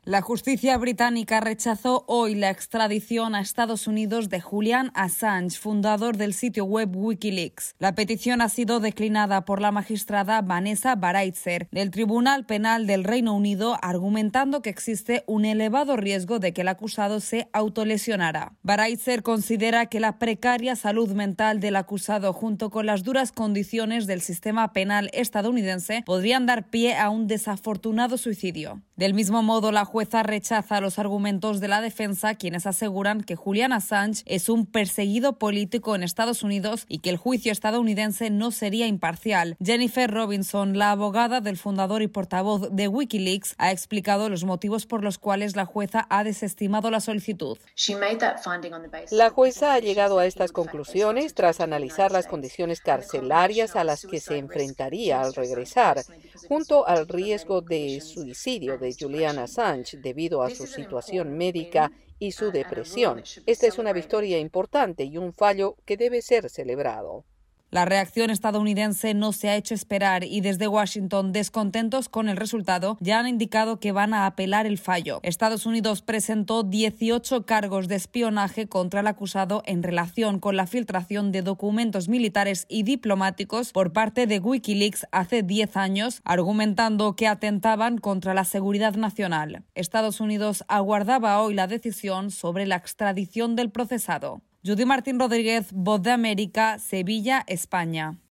La justicia británica rechazó hoy la extradición a Estados Unidos de Julian Assange, fundador del sitio web Wikileaks. La petición ha sido declinada por la magistrada Vanessa Baraitser del Tribunal Penal del Reino Unido, argumentando que existe un elevado riesgo de que el acusado se autolesionara. Baraitser considera que la precaria salud mental del acusado, junto con las duras condiciones del sistema penal estadounidense, podrían dar pie a un desafortunado suicidio. Del mismo modo, la jueza rechaza los argumentos de la defensa, quienes aseguran que Julian Assange es un perseguido político en Estados Unidos y que el juicio estadounidense no sería imparcial. Jennifer Robinson, la abogada del fundador y portavoz de Wikileaks, ha explicado los motivos por los cuales la jueza ha desestimado la solicitud. La jueza ha llegado a estas conclusiones tras analizar las condiciones carcelarias a las que se enfrentaría al regresar, junto al riesgo de suicidio de Julian Assange debido a su situación médica y su depresión. Esta es una victoria importante y un fallo que debe ser celebrado. La reacción estadounidense no se ha hecho esperar y desde Washington, descontentos con el resultado, ya han indicado que van a apelar el fallo. Estados Unidos presentó 18 cargos de espionaje contra el acusado en relación con la filtración de documentos militares y diplomáticos por parte de Wikileaks hace 10 años, argumentando que atentaban contra la seguridad nacional. Estados Unidos aguardaba hoy la decisión sobre la extradición del procesado. Judy Martín Rodríguez, Voz de América, Sevilla, España.